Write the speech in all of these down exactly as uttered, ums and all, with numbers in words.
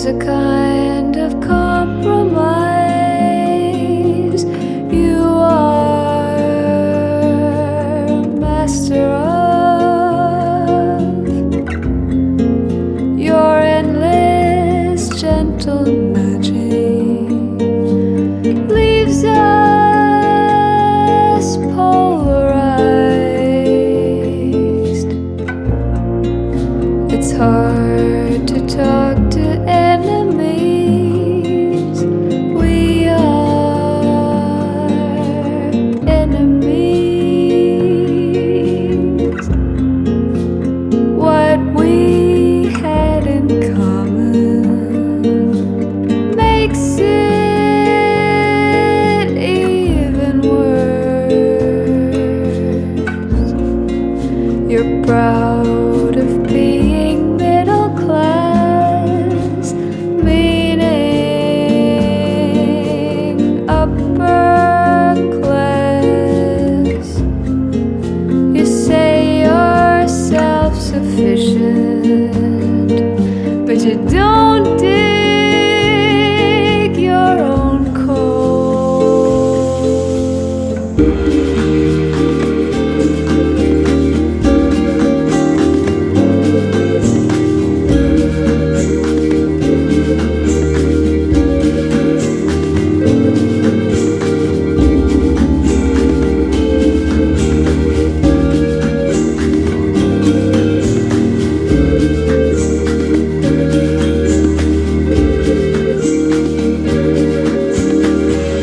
There's a kind of compromise you are master of. Your endless gentle magic leaves us polarized. It's hard to talk to enemies. We are enemies. What we had in common makes it even worse. You're proud of being middle class, meaning upper class. You say you're self-sufficient, but you don't dig your own coal.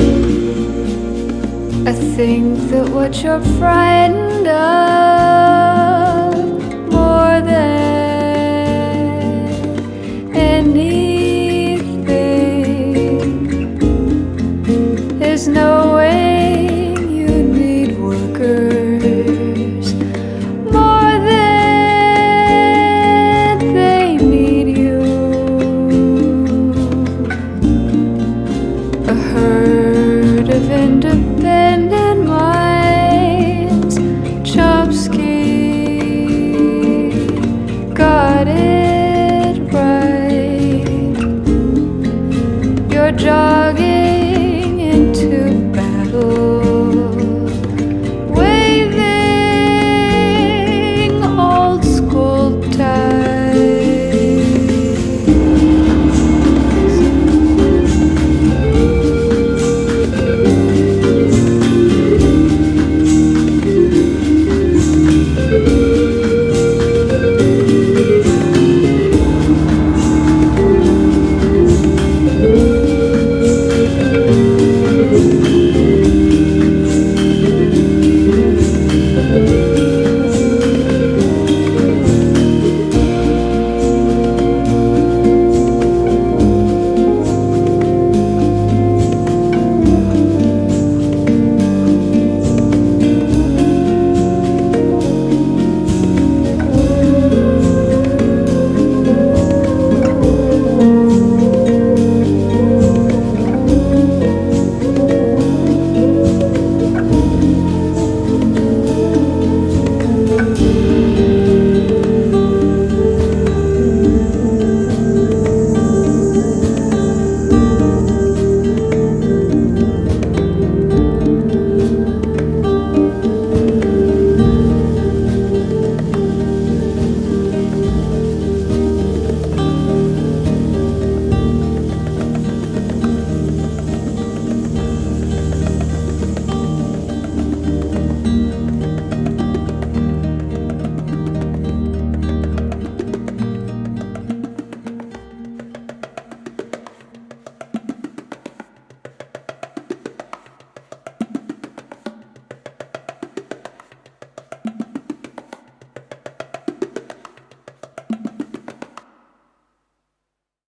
I think that what you're frightened of